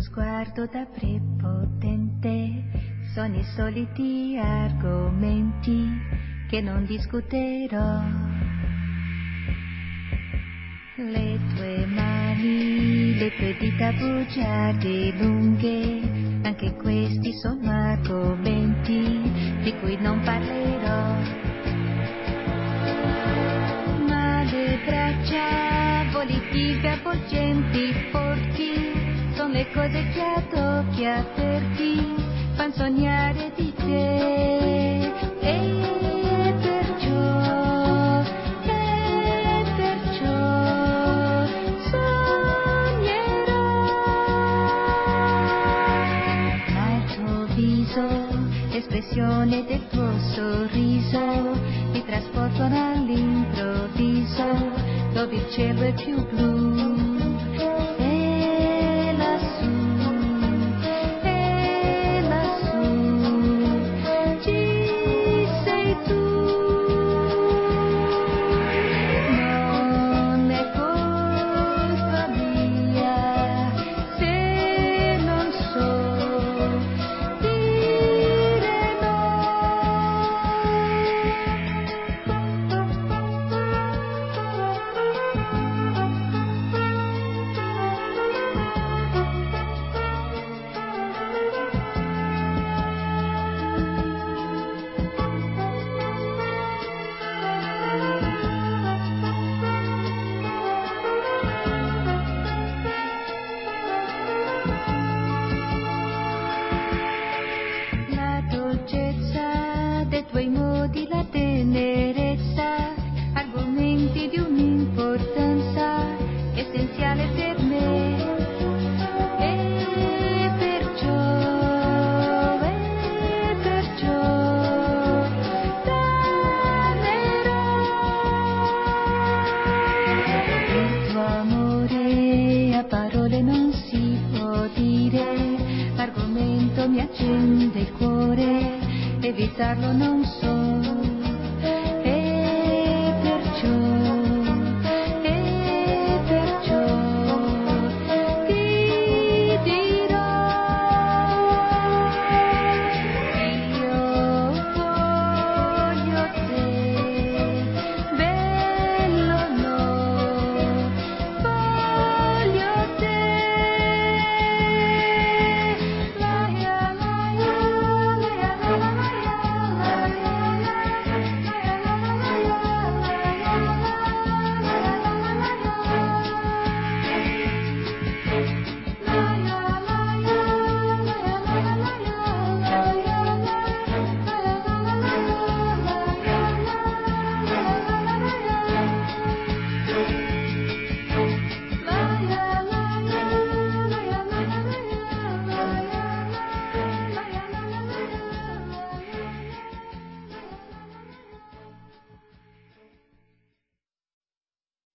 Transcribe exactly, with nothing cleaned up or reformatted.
sguardo da prepotente sono i soliti argomenti che non discuterò. Le tue mani, le tue dita bugiarde lunghe, anche questi sono argomenti di cui non parlerò. Ma le braccia volitive, avvolgenti, forti, sono le cose che ad occhi aperti fan sognare di te. E perciò, e perciò sognerò. Ma il tuo viso, l'espressione del tuo sorriso mi trasportano all'improvviso dove il cielo è più blu. Tuoi modi, la tenerezza, argomenti di un'importanza essenziale per me. E perciò, e perciò t'amerò. Il tuo amore a parole non si può dire, l'argomento mi accende il cuore, evitarlo non so.